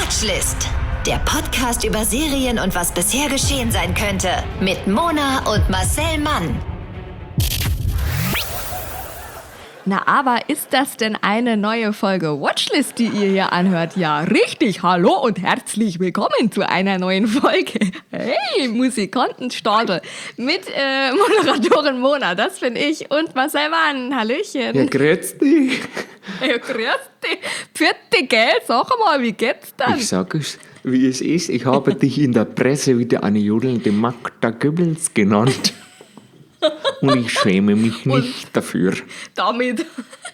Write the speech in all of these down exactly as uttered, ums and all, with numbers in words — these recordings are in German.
Watchlist. Der Podcast über Serien und was bisher geschehen sein könnte. Mit Mona und Marcel Mann. Na, aber ist das denn eine neue Folge Watchlist, die ihr hier anhört? Ja, richtig. Hallo und herzlich willkommen zu einer neuen Folge. Hey, Musikantenstadel mit äh, Moderatorin Mona, das bin ich, und Marcel Mann. Hallöchen. Ja, grüß dich. Ja, grüß dich. Pfiat, gell? Sag mal, wie geht's dann? Ich sag es, wie es ist. Ich habe dich in der Presse wieder eine jodelnde Magda Goebbels genannt. Und ich schäme mich nicht und dafür. Damit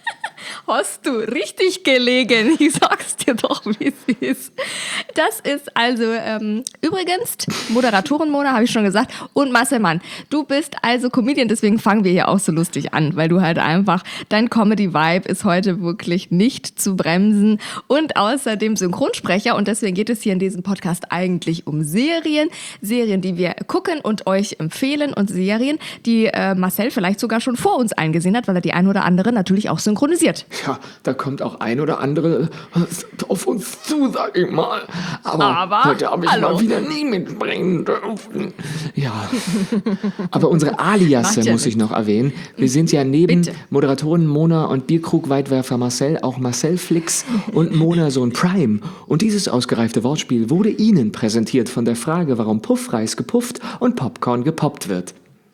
hast du richtig gelegen. Ich sag's dir doch, wie es ist. Das ist also ähm, übrigens Moderatorin Mona, habe ich schon gesagt, und Marcel Mann. Du bist also Comedian, deswegen fangen wir hier auch so lustig an, weil du halt einfach, dein Comedy-Vibe ist heute wirklich nicht zu bremsen und außerdem Synchronsprecher, und deswegen geht es hier in diesem Podcast eigentlich um Serien. Serien, die wir gucken und euch empfehlen, und Serien, die äh, Marcel vielleicht sogar schon vor uns eingesehen hat, weil er die ein oder andere natürlich auch synchronisiert. Ja, da kommt auch ein oder andere auf uns zu, sag ich mal. Aber, Aber heute habe ich hallo. mal wieder nie mitbringen dürfen. Ja, aber unsere Aliasse ja muss ich nichts. noch erwähnen. Wir sind ja neben Bitte. Moderatoren Mona und Bierkrug-Weitwerfer Marcel auch Marcel Flix und Mona Sohn Prime. Und dieses ausgereifte Wortspiel wurde Ihnen präsentiert von der Frage, warum Puffreis gepufft und Popcorn gepoppt wird.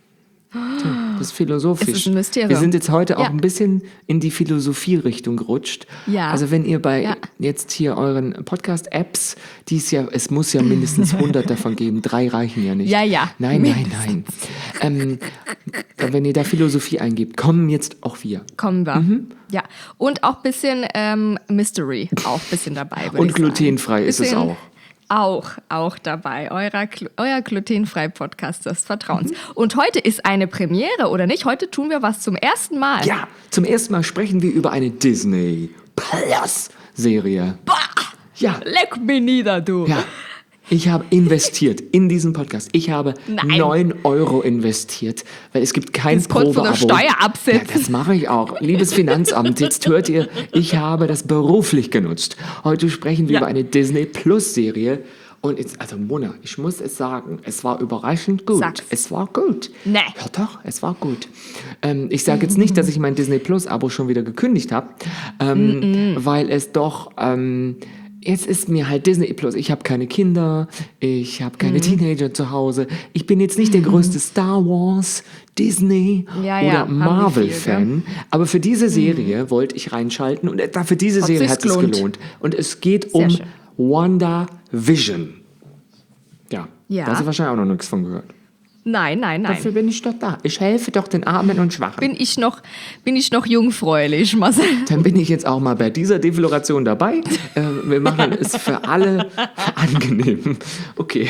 Das ist philosophisch. Es ist ein Mysterium. Wir sind jetzt heute auch Ja. ein bisschen in die Philosophie-Richtung gerutscht. Ja. Also wenn ihr bei Ja. jetzt hier euren Podcast-Apps, die es ja, es muss ja mindestens hundert davon geben, drei reichen ja nicht. Ja, ja. Nein, nein, nein. Ähm, wenn ihr da Philosophie eingebt, kommen jetzt auch wir. Kommen wir. Mhm. Ja. Und auch ein bisschen ähm, Mystery, auch ein bisschen dabei. würd Und ich sagen. glutenfrei ist es Bisschen auch. Auch, auch dabei. Euer, euer glutenfrei Podcast des Vertrauens. Und heute ist eine Premiere, oder nicht? Heute tun wir was zum ersten Mal. Ja, zum ersten Mal sprechen wir über eine Disney Plus Serie. Bah! Ja. Leck mich nieder, du. Ja, ich habe investiert in diesen Podcast. Ich habe Nein. neun Euro investiert, weil es gibt kein Das konntest du Probeabo. von der Steuer absetzen. Ja, das mache ich auch. Liebes Finanzamt, jetzt hört ihr, ich habe das beruflich genutzt. Heute sprechen wir Ja. über eine Disney Plus Serie. Und jetzt, also Mona, ich muss es sagen, es war überraschend gut. Sag's. Es war gut. Nee. Ja doch, es war gut. Ähm, ich sage jetzt nicht, dass ich mein Disney Plus Abo schon wieder gekündigt habe, ähm, weil es doch... Ähm, Jetzt ist mir halt Disney Plus. Ich habe keine Kinder, ich habe keine Mhm. Teenager zu Hause. Ich bin jetzt nicht der größte Star Wars, Disney Ja, ja, oder haben die Marvel-Fan. Aber für diese Serie wollte ich reinschalten, und äh, für diese Hat Serie sich's hat es gelohnt. gelohnt. Und es geht Sehr um schön. WandaVision. Ja, Ja. da hast du wahrscheinlich auch noch nichts von gehört. Nein, nein, nein. Dafür bin ich doch da. Ich helfe doch den Armen und Schwachen. Bin ich noch, bin ich noch jungfräulich, Marcel? Dann bin ich jetzt auch mal bei dieser Defloration dabei. Äh, wir machen es für alle angenehm. Okay.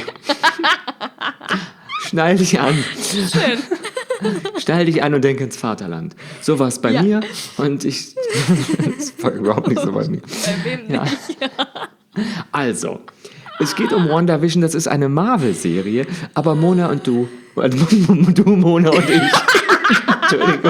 Schnall dich an. Schön. Schnall dich an und denk ins Vaterland. So war es bei Ja. mir. Und ich... das war überhaupt nicht so bei mir. Bei wem Ja. nicht? Also, es geht um WandaVision. Das ist eine Marvel-Serie. Aber Mona und du... äh, Du, Mona und ich... Entschuldigung.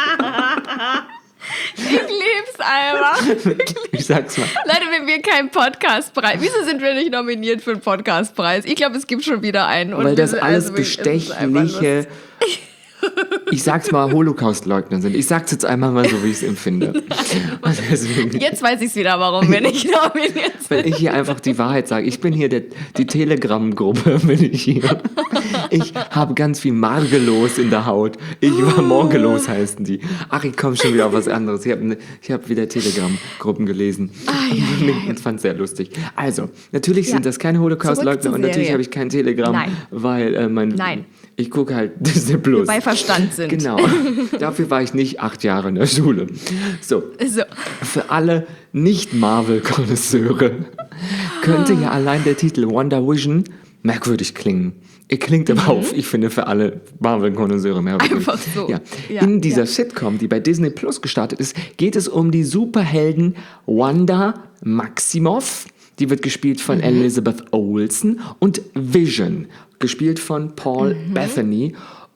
Ich lieb's einfach. Ich sag's mal. Leider, wenn wir keinen Podcastpreis. Wieso sind wir nicht nominiert für einen Podcastpreis? Ich glaube, es gibt schon wieder einen. Und Weil das wir- alles also wirklich, es ist einfach bestechliche, ich sag's mal, Holocaust-Leugner sind. Ich sag's jetzt einmal mal so, wie ich es empfinde. Und deswegen, Jetzt weiß ich wieder, warum wir nicht nominiert sind. weil ich hier einfach die Wahrheit sage. Ich bin hier der, die Telegram-Gruppe, bin ich hier. Ich habe ganz viel Margelos in der Haut. Ich war Morgelos, heißen die. Ach, ich komme schon wieder auf was anderes. Ich habe ne, ich hab wieder Telegram-Gruppen gelesen und fand es sehr lustig. Also, natürlich Ja. sind das keine Zurück Holocaust-Leugner zur und natürlich Serie. habe ich kein Telegram, Nein. weil äh, mein... Nein. Ich gucke halt Disney Plus. Bei Verstand sind. Genau. Dafür war ich nicht acht Jahre in der Schule. So, So. für alle Nicht-Marvel-Konnoisseure könnte ja allein der Titel WandaVision merkwürdig klingen. Er klingt aber auch, ich finde, für alle Marvel-Konnoisseure merkwürdig. Einfach so. Ja. Ja, In dieser ja. Sitcom, die bei Disney Plus gestartet ist, geht es um die Superhelden Wanda Maximoff. Die wird gespielt von Elizabeth Olsen, und Vision, gespielt von Paul Bettany.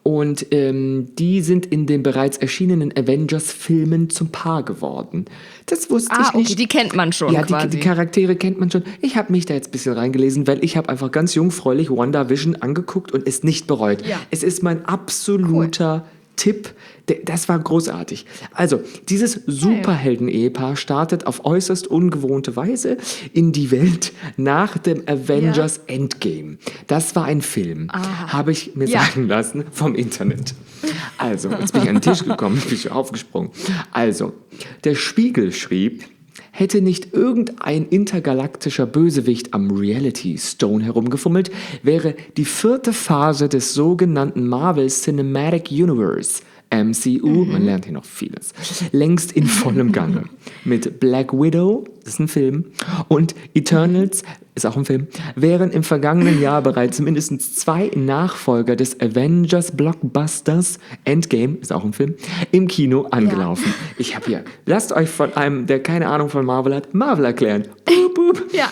Und ähm, die sind in den bereits erschienenen Avengers-Filmen zum Paar geworden. Das wusste Ah, ich okay, nicht. die kennt man schon Ja, quasi. die, die Charaktere kennt man schon. Ich habe mich da jetzt ein bisschen reingelesen, weil ich habe einfach ganz jungfräulich WandaVision angeguckt und es nicht bereut. Ja. Es ist mein absoluter Tipp. Der- Das war großartig. Also, dieses Superhelden-Ehepaar startet auf äußerst ungewohnte Weise in die Welt nach dem Avengers Endgame. Das war ein Film, habe ich mir Ja. sagen lassen vom Internet. Also, jetzt bin ich an den Tisch gekommen, bin ich aufgesprungen. Also, der Spiegel schrieb, hätte nicht irgendein intergalaktischer Bösewicht am Reality Stone herumgefummelt, wäre die vierte Phase des sogenannten Marvel Cinematic Universe M C U, man lernt hier noch vieles, längst in vollem Gange. Mit Black Widow, das ist ein Film, und Eternals, ist auch ein Film, wären im vergangenen Jahr bereits mindestens zwei Nachfolger des Avengers Blockbusters, Endgame, ist auch ein Film, im Kino angelaufen. Ich habe hier, lasst euch von einem, der keine Ahnung von Marvel hat, Marvel erklären. Boop, boop. Ja.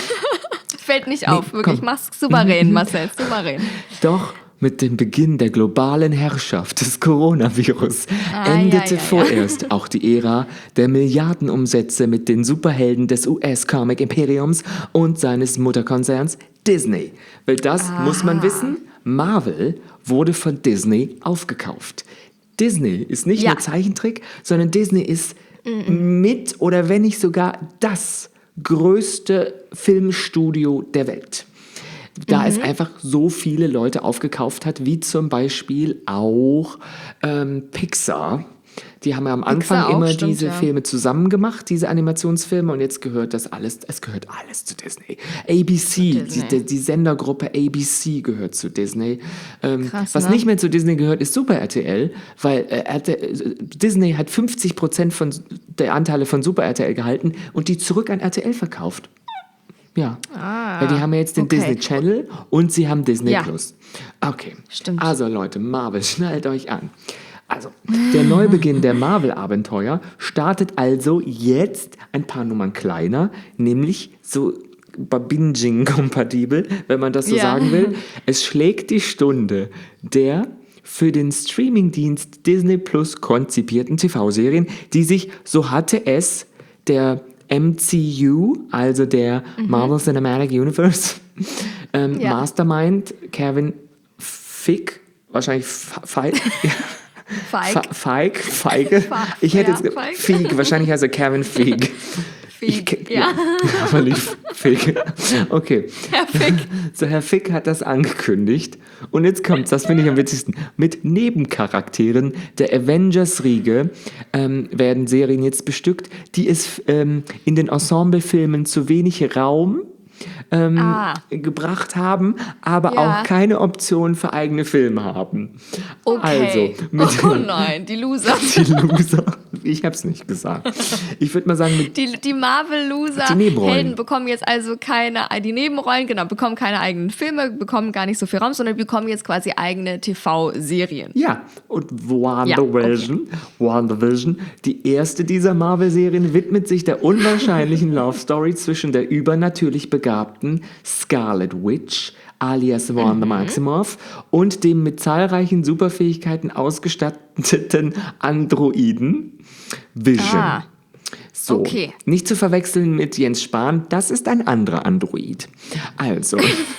Fällt nicht auf, Nee, wirklich. komm. Mach's souverän, Marcel, souverän. Doch mit dem Beginn der globalen Herrschaft des Coronavirus Ah, endete ja, ja, ja. vorerst auch die Ära der Milliardenumsätze mit den Superhelden des U S-Comic-Imperiums und seines Mutterkonzerns Disney. Weil das muss man wissen, Marvel wurde von Disney aufgekauft. Disney ist nicht Ja. nur Zeichentrick, sondern Disney ist mit oder wenn nicht sogar das größte Filmstudio der Welt. Da es einfach so viele Leute aufgekauft hat, wie zum Beispiel auch ähm, Pixar. Die haben ja am Anfang Pixar auch, immer stimmt, diese ja. Filme zusammen gemacht, diese Animationsfilme, und jetzt gehört das alles, es gehört alles zu Disney. A B C, Disney. Die, die Sendergruppe A B C gehört zu Disney. Ähm, Krass, was ne? nicht mehr zu Disney gehört, ist Super R T L, weil äh, R T L, Disney hat fünfzig Prozent von der Anteile von Super R T L gehalten und die zurück an R T L verkauft. Ja, weil die haben ja jetzt den okay. Disney Channel und sie haben Disney Ja. Plus. Okay, Stimmt. also Leute, Marvel, schnallt euch an. Also, der Neubeginn der Marvel-Abenteuer startet also jetzt ein paar Nummern kleiner, nämlich so Binging-kompatibel, wenn man das so Ja. sagen will. Es schlägt die Stunde der für den Streamingdienst Disney Plus konzipierten T V-Serien, die sich, so hatte es der M C U, also der Marvel Cinematic Universe, ähm, Ja. Mastermind Kevin Feige, wahrscheinlich Feige, Feig. Feige, Feige. Fe- Ich hätte ja, jetzt Feig. Feige, wahrscheinlich heißt er Kevin Feige. Feig, Ich- ja. Aber nicht Feige. Okay. Herr Fick. So, Herr Fick hat das angekündigt. Und jetzt kommt's, das finde ich am witzigsten. Mit Nebencharakteren der Avengers-Riege ähm, werden Serien jetzt bestückt, die es ähm, in den Ensemblefilmen zu wenig Raum ähm, Ah. gebracht haben, aber Ja. auch keine Option für eigene Filme haben. Okay. Also, mit oh nein, die Loser. die Loser. Ich hab's nicht gesagt. Ich würde mal sagen, mit Die, die Marvel-Loser, Die Nebenrollen. Helden bekommen jetzt also keine, die Nebenrollen, genau, bekommen keine eigenen Filme, bekommen gar nicht so viel Raum, sondern bekommen jetzt quasi eigene T V-Serien. Ja, und WandaVision, WandaVision, die erste dieser Marvel-Serien, widmet sich der unwahrscheinlichen Love-Story zwischen der übernatürlich begabten Scarlet Witch, alias Wanda Maximoff, und dem mit zahlreichen Superfähigkeiten ausgestatteten Androiden Vision. Ah. So, Okay. nicht zu verwechseln mit Jens Spahn, das ist ein anderer Android. Also,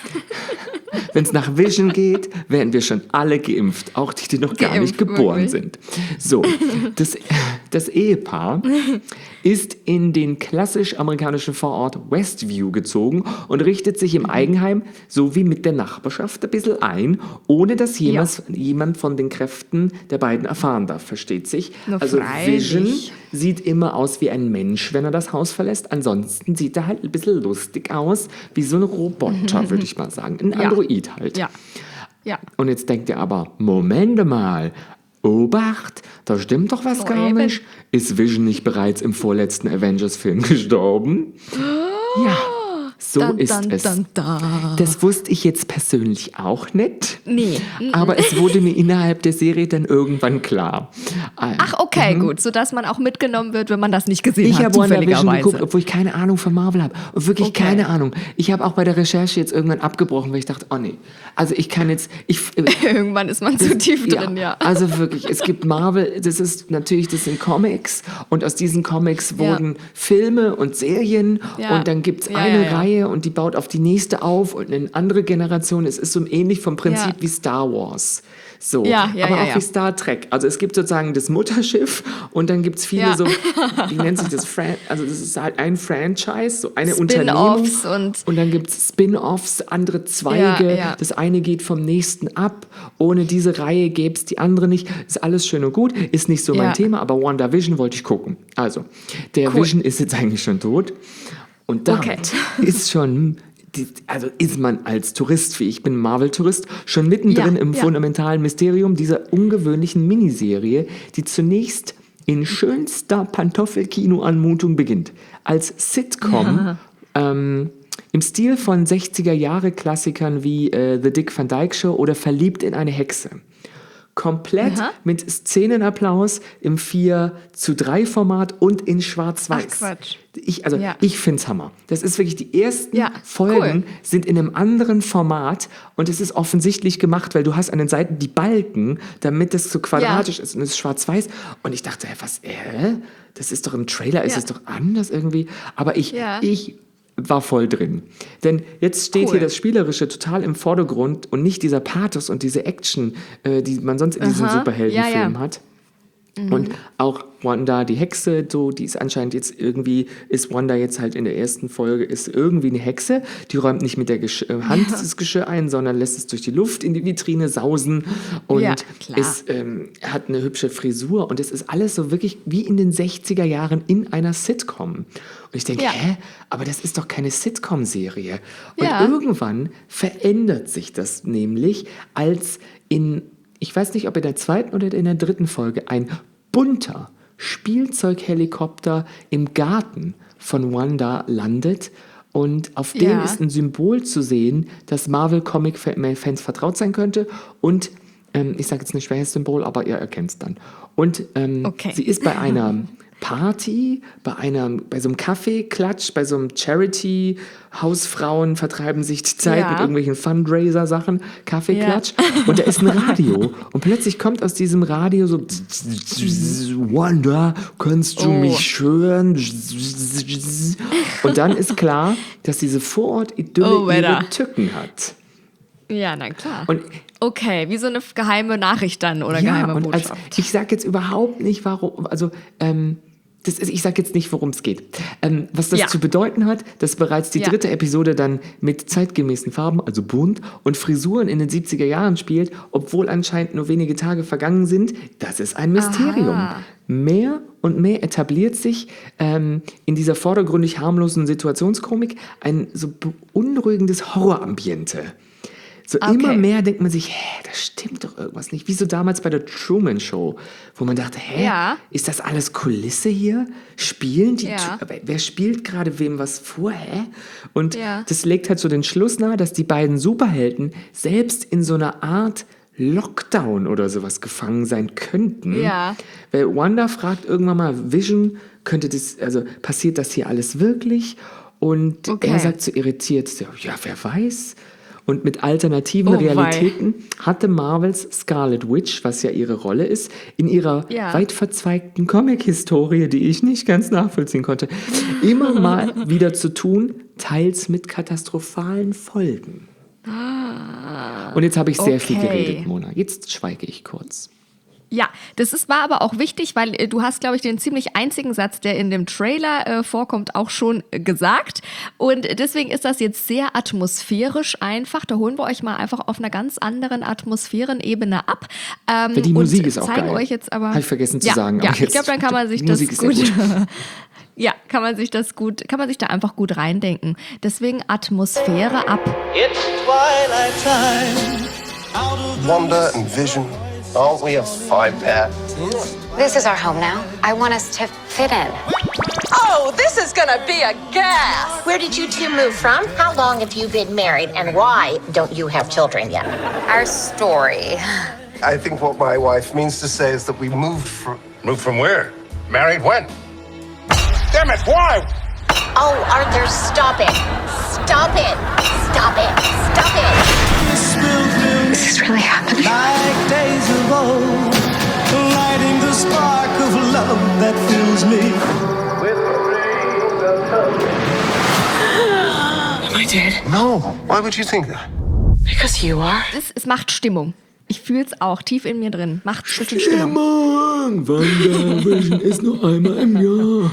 wenn es nach Vision geht, werden wir schon alle geimpft, auch die, die noch gar nicht Geimpft, geboren wirklich. sind. So, das, das Ehepaar ist in den klassisch amerikanischen Vorort Westview gezogen und richtet sich im Eigenheim sowie mit der Nachbarschaft ein bisschen ein, ohne dass jemals, jemand von den Kräften der beiden erfahren darf, versteht sich. Na, Also freilich. Vision sieht immer aus wie ein Mensch, wenn er das Haus verlässt. Ansonsten sieht er halt ein bisschen lustig aus, wie so ein Roboter, würde ich mal sagen. Ein Ja. Android halt. Ja. Ja. Und jetzt denkt ihr aber, Moment mal, Obacht, da stimmt doch was Oh, gar eben. nicht. Ist Vision nicht bereits im vorletzten Avengers-Film gestorben? Ja, So dun, ist dun, es. dun, dun. Das wusste ich jetzt persönlich auch nicht. Nee. Aber es wurde mir innerhalb der Serie dann irgendwann klar. Ach, okay, mhm. gut. Sodass man auch mitgenommen wird, wenn man das nicht gesehen ich hat, habe WandaVision zufälligerweise. geguckt, obwohl ich keine Ahnung von Marvel habe. Und wirklich Okay. keine Ahnung. Ich habe auch bei der Recherche jetzt irgendwann abgebrochen, weil ich dachte, oh nee. Also ich kann jetzt... Ich, Irgendwann ist man zu tief drin, ja. Also wirklich, es gibt Marvel, das ist natürlich, das sind Comics und aus diesen Comics wurden Ja. Filme und Serien Ja. und dann gibt es Ja, eine ja, ja. Reihe und die baut auf die nächste auf und eine andere Generation. Es ist so ähnlich vom Prinzip Ja. wie Star Wars. So, Ja, ja, aber ja, auch ja. wie Star Trek. Also es gibt sozusagen das Mutterschiff und dann gibt es viele Ja. so, wie nennt sich das? Fran- also das ist halt ein Franchise, so eine Unternehmung. Spin-offs und- Und dann gibt es Spin-offs, andere Zweige. Ja, ja. Das eine geht vom nächsten ab. Ohne diese Reihe gäbe es die andere nicht. Ist alles schön und gut. Ist nicht so mein Ja. Thema, aber WandaVision wollte ich gucken. Also, der Cool. Vision ist jetzt eigentlich schon tot. Und damit Okay. ist schon... Die, also ist man als Tourist, wie ich bin Marvel-Tourist, schon mittendrin Ja, im ja. fundamentalen Mysterium dieser ungewöhnlichen Miniserie, die zunächst in schönster Pantoffelkino-Anmutung beginnt. Als Sitcom ähm, im Stil von sechziger-Jahre-Klassikern wie äh, The Dick Van Dyke Show oder Verliebt in eine Hexe. Komplett Aha. mit Szenenapplaus im vier zu drei Format und in Schwarz-Weiß. Ach, Quatsch. Ich, also Ja. ich find's Hammer. Das ist wirklich, die ersten Ja, Folgen cool. sind in einem anderen Format und es ist offensichtlich gemacht, weil du hast an den Seiten die Balken, damit es so quadratisch ist und es ist schwarz-weiß. Und ich dachte, hä, was, äh? Das ist doch im Trailer, ist Ja. es doch anders irgendwie. Aber ich, Ja. ich war voll drin. Denn jetzt steht Cool. hier das Spielerische total im Vordergrund und nicht dieser Pathos und diese Action, äh, die man sonst in diesen Aha. Superheldenfilmen Ja, ja. hat. Und auch Wanda, die Hexe, so, die ist anscheinend jetzt irgendwie, ist Wanda jetzt halt in der ersten Folge, ist irgendwie eine Hexe, die räumt nicht mit der Gesch äh, Hand das Geschirr ein, sondern lässt es durch die Luft in die Vitrine sausen und Ja, klar. ist, ähm, hat eine hübsche Frisur und es ist alles so wirklich wie in den sechziger Jahren in einer Sitcom. Und ich denke, Ja. hä, aber das ist doch keine Sitcom-Serie. Und Ja. irgendwann verändert sich das nämlich, als in ich weiß nicht, ob in der zweiten oder in der dritten Folge ein bunter Spielzeughelikopter im Garten von Wanda landet und auf dem Ja. ist ein Symbol zu sehen, das Marvel-Comic-Fans vertraut sein könnte und ähm, ich sage jetzt nicht welches Symbol, aber ihr erkennt es dann. Und ähm, Okay. sie ist bei einer Party, bei, einer, bei so einem Kaffeeklatsch, bei so einem Charity, Hausfrauen vertreiben sich die Zeit Ja. mit irgendwelchen Fundraiser-Sachen, Kaffeeklatsch. Und da ist ein Radio. Und plötzlich kommt aus diesem Radio so Wanda, kannst du Oh. mich hören? Und dann ist klar, dass diese Vorort-Idylle Oh, ihre weiter. Tücken hat. Ja, na klar. Und Okay, wie so eine geheime Nachricht dann oder ja, geheime und als, Botschaft. ich sage jetzt überhaupt nicht, warum, also ähm, das ist, ich sage jetzt nicht, worum es geht. Ähm, was das Ja. zu bedeuten hat, dass bereits die Ja. dritte Episode dann mit zeitgemäßen Farben, also bunt und Frisuren in den siebziger Jahren spielt, obwohl anscheinend nur wenige Tage vergangen sind, das ist ein Mysterium. Aha. Mehr und mehr etabliert sich ähm, in dieser vordergründig harmlosen Situationskomik ein so beunruhigendes Horrorambiente. So Okay. immer mehr denkt man sich, hä, da stimmt doch irgendwas nicht. Wie so damals bei der Truman Show, wo man dachte, hä, Ja. ist das alles Kulisse hier? Spielen die? Ja. Tu- aber wer spielt gerade wem was vor, hä? Und Ja. das legt halt so den Schluss nahe, dass die beiden Superhelden selbst in so einer Art Lockdown oder sowas gefangen sein könnten. Ja. Weil Wanda fragt irgendwann mal, Vision, könnte das, also passiert das hier alles wirklich? Und Okay. er sagt so irritiert, so, ja, wer weiß? Und mit alternativen Oh, wei. Realitäten hatte Marvels Scarlet Witch, was ja ihre Rolle ist, in ihrer Ja. weit verzweigten Comic-Historie, die ich nicht ganz nachvollziehen konnte, immer mal wieder zu tun, teils mit katastrophalen Folgen. Und jetzt habe ich sehr viel okay. geredet, Mona. Jetzt schweige ich kurz. Ja, das ist, war aber auch wichtig, weil äh, du hast, glaube ich, den ziemlich einzigen Satz, der in dem Trailer äh, vorkommt, auch schon äh, gesagt. Und deswegen ist das jetzt sehr atmosphärisch einfach. Da holen wir euch mal einfach auf einer ganz anderen Atmosphärenebene ab. Ähm, Weil die und Musik ist auch zeigen geil. euch jetzt aber. Habe ich vergessen zu ja, sagen. Ja, aber ich jetzt- glaube, dann kann man sich die das Musik ist sehr gut. gut. Ja, kann man sich das gut, kann man sich da einfach gut reindenken. Deswegen Atmosphäre ab. It's twilight time. Out of Wanda and Vision, aren't we a five pair? This is our home now. I want us to fit in. Oh, this is gonna be a gas! Where did you two move from? How long have you been married? And why don't you have children yet? Our story. I think what my wife means to say is that we moved from... Moved from where? Married when? Damn it, why? Oh, Arthur, stop it. Stop it. Stop it. Stop it. This is really happening. Like days of old, lighting the spark of love that fills me with dreams of hope. Am I dead? No, why would you think that? Because you are. Es, es macht Stimmung. Ich fühle es auch tief in mir drin. Macht ein bisschen Stimmung. Mann, WandaVision ist nur einmal im Jahr.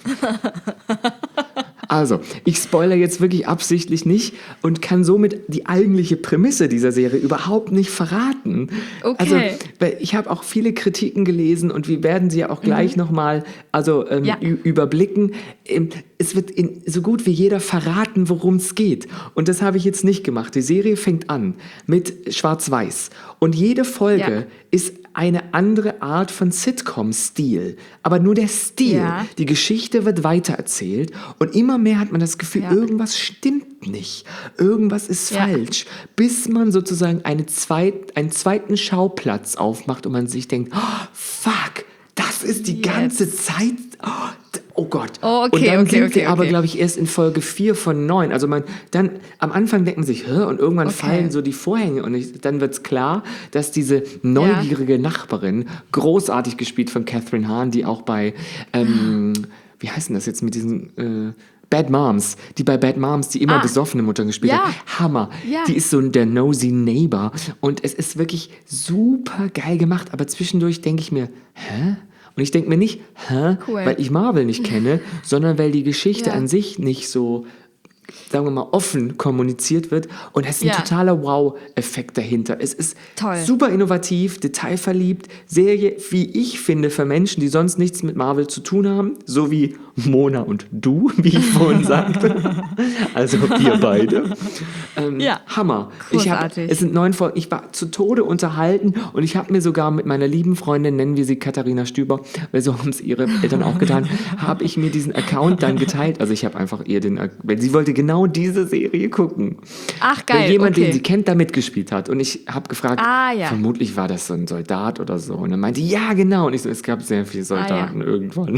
Also, ich spoilere jetzt wirklich absichtlich nicht und kann somit die eigentliche Prämisse dieser Serie überhaupt nicht verraten. Okay. Also, weil ich habe auch viele Kritiken gelesen und wir werden sie ja auch gleich mhm. nochmal also, ähm, ja. ü- überblicken. Ähm, es wird in so gut wie jeder verraten, worum es geht. Und das habe ich jetzt nicht gemacht. Die Serie fängt an mit Schwarz-Weiß. Und jede Folge Ja. ist eine andere Art von Sitcom-Stil. Aber nur der Stil. Ja. Die Geschichte wird weitererzählt und immer mehr hat man das Gefühl, Ja. irgendwas stimmt nicht. Irgendwas ist Ja. falsch. Bis man sozusagen eine zweit, einen zweiten Schauplatz aufmacht und man sich denkt, oh, fuck, das ist die Jetzt. ganze Zeit... Oh, d- oh Gott. Oh, okay, und dann okay, sind okay, wir aber, okay. glaube ich, erst in Folge vier von neun. Also man dann am Anfang denkt man sich, hä? Und irgendwann Okay. fallen so die Vorhänge und ich, dann wird es klar, dass diese neugierige Nachbarin, großartig gespielt von Catherine Hahn, die auch bei, ähm, wie heißt denn das jetzt mit diesen... Äh, Bad Moms, die bei Bad Moms, die immer Ah. besoffene Mutter gespielt Ja. hat. Hammer. Ja. Die ist so der nosy Neighbor. Und es ist wirklich super geil gemacht. Aber zwischendurch denke ich mir, hä? Und ich denke mir nicht, hä? Cool. Weil ich Marvel nicht kenne, sondern weil die Geschichte Ja. an sich nicht so, sagen wir mal, offen kommuniziert wird. Und es ist ein Ja. totaler Wow-Effekt dahinter. Es ist Toll. super innovativ, detailverliebt. Serie, wie ich finde, für Menschen, die sonst nichts mit Marvel zu tun haben. So wie Mona und du, wie ich vorhin sagte. Also wir beide. Ähm, Ja. Hammer. Ich hab, Großartig. es sind neun Folgen. Ich war zu Tode unterhalten und ich habe mir sogar mit meiner lieben Freundin, nennen wir sie Katharina Stüber, weil so haben es ihre Eltern auch getan, habe ich mir diesen Account dann geteilt. Also ich habe einfach ihr den, weil sie wollte genau diese Serie gucken. Ach, geil, Weil jemand, okay. den sie kennt, da mitgespielt hat. Und ich habe gefragt, Ah, ja. vermutlich war das so ein Soldat oder so. Und dann meinte sie, ja, genau. Und ich so, es gab sehr viele Soldaten Ah, ja. irgendwann.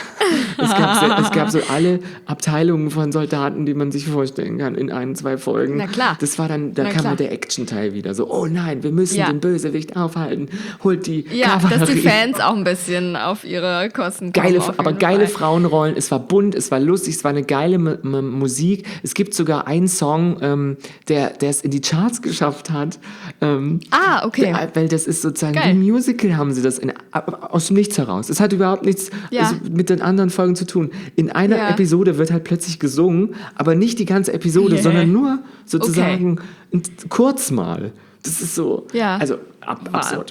es, gab sehr, es gab so alle Abteilungen von Soldaten, die man sich vorstellen kann in ein, zwei Folgen. Na klar. Das war dann, da Na kam klar. halt der Action-Teil wieder. So, oh nein, wir müssen Ja. den Bösewicht aufhalten. Holt die Ja, Kavallerie. dass die Fans auch ein bisschen auf ihre Kosten kommen. Geile, auf aber jeden geile Fall. Frauenrollen. Es war bunt, es war lustig, es war eine geile M- M- Musik. Es gibt sogar einen Song, ähm, der der es in die Charts geschafft hat. Ähm, Ah, okay. der, weil das ist sozusagen Geil. wie Musical haben sie das in, aus dem Nichts heraus. Es hat überhaupt nichts Ja. also mit den anderen Folgen zu tun. In einer Ja. Episode wird halt plötzlich gesungen, aber nicht die ganze Episode, Yeah. sondern nur sozusagen ein- kurz mal. Das ist so, Ja. also ab, absurd.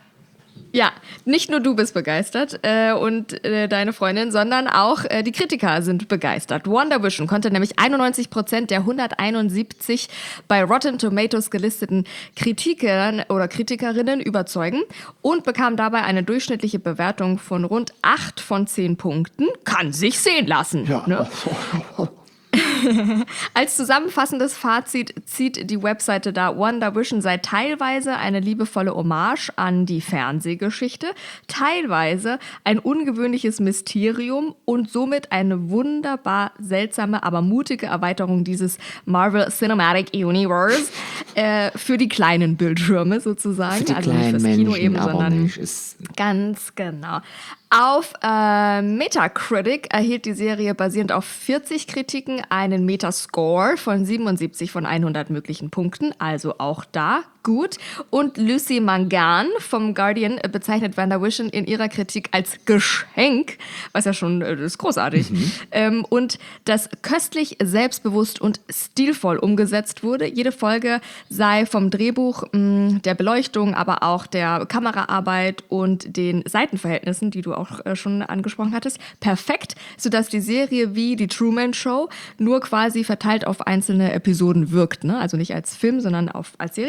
Ja, nicht nur du bist begeistert äh, und äh, deine Freundin, sondern auch äh, die Kritiker sind begeistert. WandaVision konnte nämlich einundneunzig Prozent der hunderteinundsiebzig bei Rotten Tomatoes gelisteten Kritikern oder Kritikerinnen überzeugen und bekam dabei eine durchschnittliche Bewertung von rund acht von zehn Punkten. Kann sich sehen lassen. Ne? Als zusammenfassendes Fazit zieht die Webseite da, WandaVision sei teilweise eine liebevolle Hommage an die Fernsehgeschichte, teilweise ein ungewöhnliches Mysterium und somit eine wunderbar seltsame, aber mutige Erweiterung dieses Marvel Cinematic Universe äh, für die kleinen Bildschirme sozusagen. Für die also nicht kleinen fürs Kino Menschen, eben, aber sondern nicht. Ist ganz genau. Auf äh, Metacritic erhielt die Serie basierend auf vierzig Kritiken einen Metascore von siebenundsiebzig von hundert möglichen Punkten, also auch da gut. Und Lucy Mangan vom Guardian bezeichnet WandaVision in ihrer Kritik als Geschenk, was ja schon, äh, das ist großartig, ähm, und das köstlich, selbstbewusst und stilvoll umgesetzt wurde. Jede Folge sei vom Drehbuch, mh, der Beleuchtung, aber auch der Kameraarbeit und den Seitenverhältnissen, die du auch äh, schon angesprochen hattest, perfekt, sodass die Serie wie die Truman Show nur quasi verteilt auf einzelne Episoden wirkt, ne? Also nicht als Film, sondern auf, als Serie.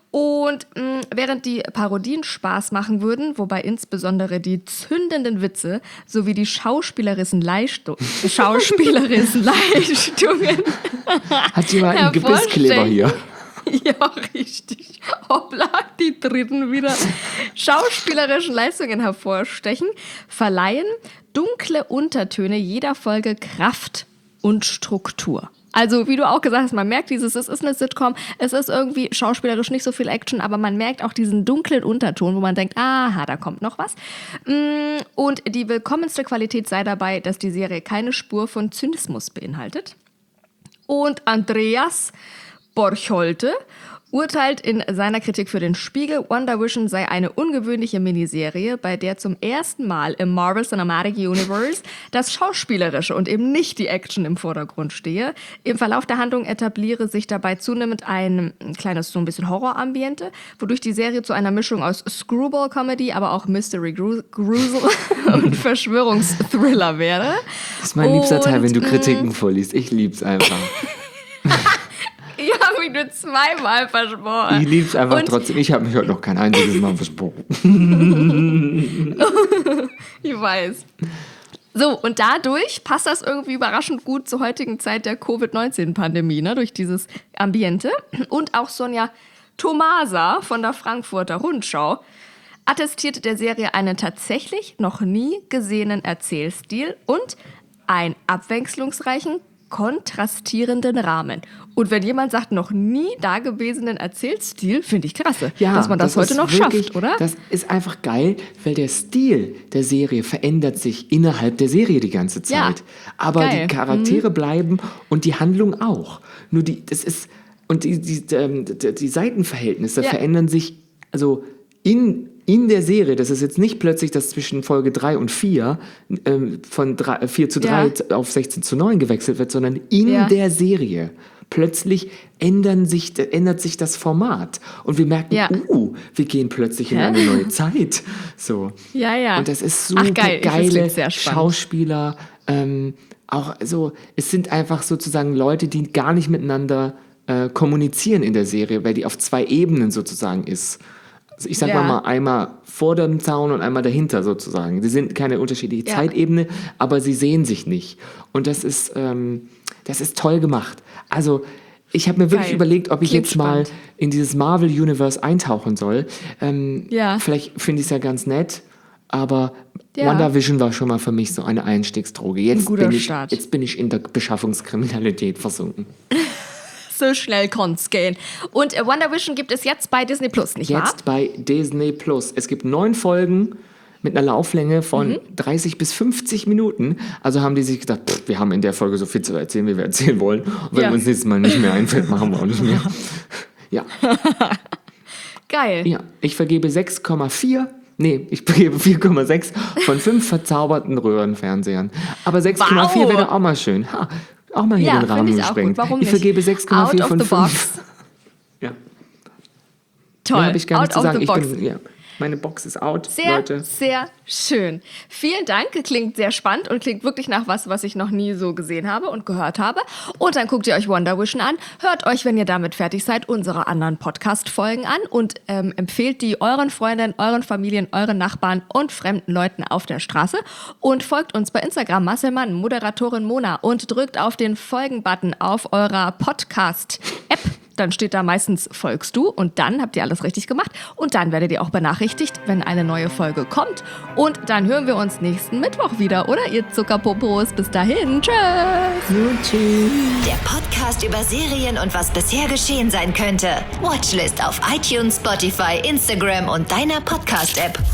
Und mh, während die Parodien Spaß machen würden, wobei insbesondere die zündenden Witze sowie die schauspielerischen Leistungen, schauspielerischen Leistungen Hat jemand einen Gebisskleber hier? Ja, richtig. Hoppla, die dritten wieder. Schauspielerischen Leistungen hervorstechen, verleihen dunkle Untertöne jeder Folge Kraft und Struktur. Also, wie du auch gesagt hast, man merkt dieses, es ist eine Sitcom, es ist irgendwie schauspielerisch nicht so viel Action, aber man merkt auch diesen dunklen Unterton, wo man denkt, aha, da kommt noch was. Und die willkommenste Qualität sei dabei, dass die Serie keine Spur von Zynismus beinhaltet. Und Andreas Borcholte urteilt in seiner Kritik für den Spiegel, WandaVision sei eine ungewöhnliche Miniserie, bei der zum ersten Mal im Marvel Cinematic Universe das Schauspielerische und eben nicht die Action im Vordergrund stehe. Im Verlauf der Handlung etabliere sich dabei zunehmend ein kleines, so ein bisschen Horrorambiente, wodurch die Serie zu einer Mischung aus Screwball-Comedy, aber auch Mystery Grusel und Verschwörungsthriller wäre. Das ist mein liebster Teil, wenn du Und, Kritiken vorliest. Ich lieb's einfach. Ich habe mich nur zweimal versprochen. Ich lieb's einfach Und trotzdem. Ich habe mich heute noch kein einziges Mal versprochen. Ich weiß. So, und dadurch passt das irgendwie überraschend gut zur heutigen Zeit der Covid neunzehn Pandemie, ne, durch dieses Ambiente. Und auch Sonja Tomasa von der Frankfurter Rundschau attestierte der Serie einen tatsächlich noch nie gesehenen Erzählstil und einen abwechslungsreichen, kontrastierenden Rahmen. Und wenn jemand sagt, noch nie dagewesenen Erzählstil, finde ich krasse, Ja, dass man das, das heute ist noch wirklich, schafft, oder? Das ist einfach geil, weil der Stil der Serie verändert sich innerhalb der Serie die ganze Zeit. Ja, Aber geil. die Charaktere mhm. bleiben und die Handlung auch. Nur die, das ist, und die, die, die, die Seitenverhältnisse Ja. verändern sich, also in In der Serie, das ist jetzt nicht plötzlich, dass zwischen Folge drei und vier ähm, von drei, vier zu drei Ja. auf sechzehn zu neun gewechselt wird, sondern in Ja. der Serie. Plötzlich ändern sich, ändert sich das Format. Und wir merken, Ja. uh, wir gehen plötzlich in Hä? eine neue Zeit. So. Ja, ja. Und das ist super Ach, geil. Ich- das geile klingt sehr spannend. Schauspieler. Ähm, auch so, es sind einfach sozusagen Leute, die gar nicht miteinander äh, kommunizieren in der Serie, weil die auf zwei Ebenen sozusagen ist. Also ich sag Ja. mal, mal einmal vor dem Zaun und einmal dahinter sozusagen. Sie sind keine unterschiedliche Ja. Zeitebene, aber sie sehen sich nicht. Und das ist, ähm, das ist toll gemacht. Also ich habe mir wirklich Geil. überlegt, ob ich Klingt jetzt mal spannend. in dieses Marvel-Universe eintauchen soll. Ähm, Ja. Vielleicht finde ich es ja ganz nett, aber Ja. WandaVision war schon mal für mich so eine Einstiegsdroge. Jetzt, guter bin ich, Start. jetzt bin ich in der Beschaffungskriminalität versunken. So schnell kann's gehen. Und äh, WandaVision gibt es jetzt bei Disney Plus, nicht wahr? Jetzt bei Disney Plus. Es gibt neun Folgen mit einer Lauflänge von Mhm. dreißig bis fünfzig Minuten. Also haben die sich gedacht, pff, wir haben in der Folge so viel zu erzählen, wie wir erzählen wollen. Und wenn Ja. uns nächstes Mal nicht mehr einfällt, machen wir auch nicht mehr. Ja, Geil. ja. Ich vergebe sechs Komma vier. Nee, ich vergebe vier Komma sechs von fünf verzauberten Röhrenfernsehern. Aber sechs Komma vier Wow. wäre doch auch mal schön. Ha, auch mal hier Ja, den Rahmen finde ich auch gesprengt. gut. Warum ich nicht? vergebe sechs Komma vier Out von of the fünf. box. Ja. Toll. Mehr habe ich gar nicht Out zu of sagen. the Ich box. bin, ja, meine Box ist out, Sehr, Leute. sehr schön. Vielen Dank. Klingt sehr spannend und klingt wirklich nach was, was ich noch nie so gesehen habe und gehört habe. Und dann guckt ihr euch WandaVision an. Hört euch, wenn ihr damit fertig seid, unsere anderen Podcast-Folgen an und ähm, empfehlt die euren Freunden, euren Familien, euren Nachbarn und fremden Leuten auf der Straße. Und folgt uns bei Instagram, Masselmann, Moderatorin Mona, und drückt auf den Folgen-Button auf eurer Podcast-App. Dann steht da meistens folgst du und dann habt ihr alles richtig gemacht und dann werdet ihr auch benachrichtigt, wenn eine neue Folge kommt. Und dann hören wir uns nächsten Mittwoch wieder, oder ihr Zuckerpopos? Bis dahin, tschüss! Der Podcast über Serien und was bisher geschehen sein könnte. Watchlist auf iTunes, Spotify, Instagram und deiner Podcast-App.